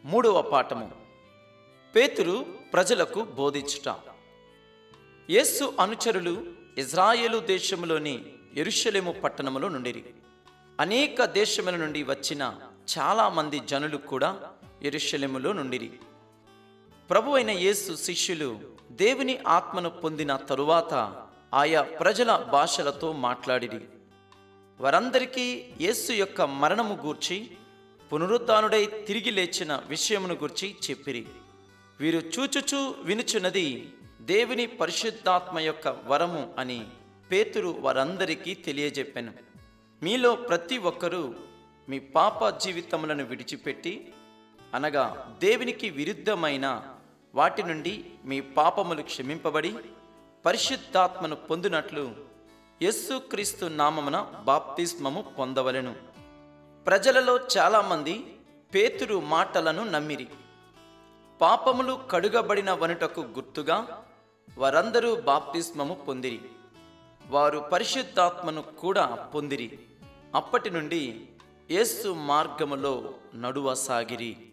మూడవ పాఠము. పేతురు ప్రజలకు బోధించుట. యేసు అనుచరులు ఇజ్రాయేలు దేశములోని యెరూషలేము పట్టణములో నుండిరి. అనేక దేశముల నుండి వచ్చిన చాలా మంది జనులు కూడా యెరూషలేములో నుండిరి. ప్రభు అయిన యేసు శిష్యులు దేవుని ఆత్మను పొందిన తరువాత ఆయా ప్రజల భాషలతో మాట్లాడిరి. వారందరికీ యేసు యొక్క మరణము గూర్చి, పునరుత్థానుడై తిరిగి లేచిన విషయమును గూర్చి చెప్పిరి. వీరు చూచుచూ వినుచున్నది దేవుని పరిశుద్ధాత్మ యొక్క వరము అని పేతురు వారందరికీ తెలియజెప్పెను. మీలో ప్రతి ఒక్కరూ మీ పాప జీవితములను విడిచిపెట్టి, అనగా దేవునికి విరుద్ధమైన వాటి నుండి మీ పాపములు క్షమింపబడి పరిశుద్ధాత్మను పొందినట్లు యేసుక్రీస్తు నామమున బాప్తిస్మము పొందవలెను. ప్రజలలో చాలామంది పేతురు మాటలను నమ్మిరి. పాపములు కడుగబడిన వనుటకు గుర్తుగా వారందరూ బాప్తిస్మము పొందిరి. వారు పరిశుద్ధాత్మను కూడా పొందిరి. అప్పటి నుండి యేసు మార్గములో నడువసాగిరి.